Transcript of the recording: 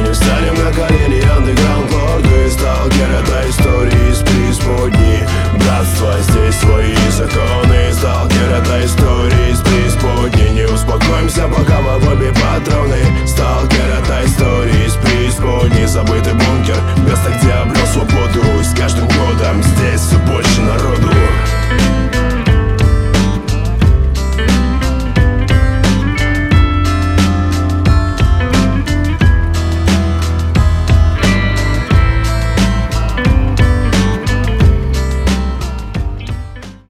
Мы станем на колени андеграунд-лорды, сталкер этой истории из преисподней. Братство, здесь свои законы.